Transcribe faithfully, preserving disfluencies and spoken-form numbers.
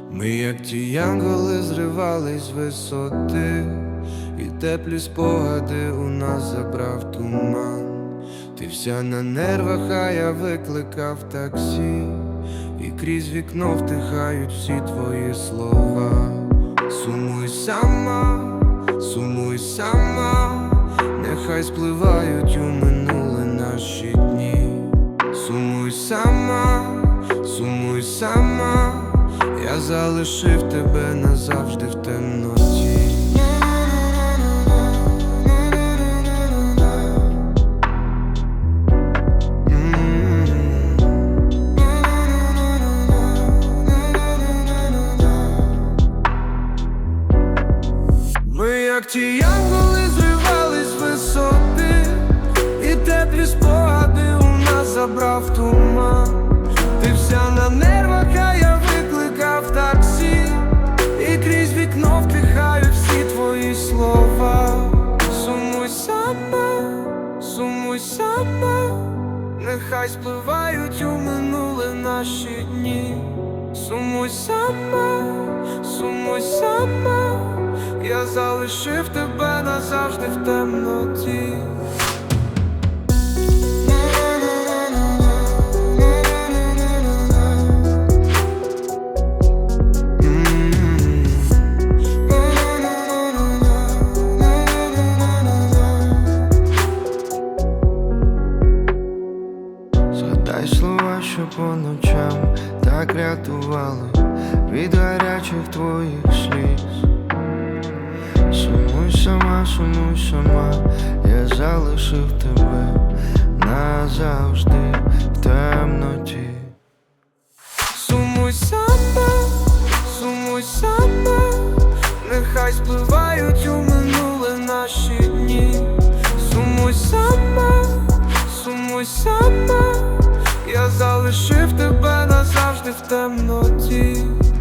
Ми, як ті янголи, зривались з висоти, і теплі спогади у нас забрав туман. Ти вся на нервах, а я викликав таксі, і крізь вікно втихають всі твої слова. Сумуй сама, сумуй сама, нехай спливають у минуле наші дні. Сумуй сама, сумуй сама, я залишив тебе назавжди в темноті. Ми, як ті янголи, зривались з висоти, і теплі спогади у нас забрав туман. Ти вся на нервах, а я викликав таксі, і крізь вікно втихають всі твої слова. Сумуй сама, сумуй сама, нехай спливають у минуле наші дні. Сумуй сама, сумуй сама, я залишив тебе назавжди в темноті. Згадай слова, що по ночам так рятували від гарячих твоїх сліз. Сумуй сама, сумуй сама, я залишив тебе назавжди в темноті. Сумуй сама, сумуй сама, нехай спливають у минуле наші дні. Сумуй сама, сумуй сама, я залишив тебе назавжди в темноті.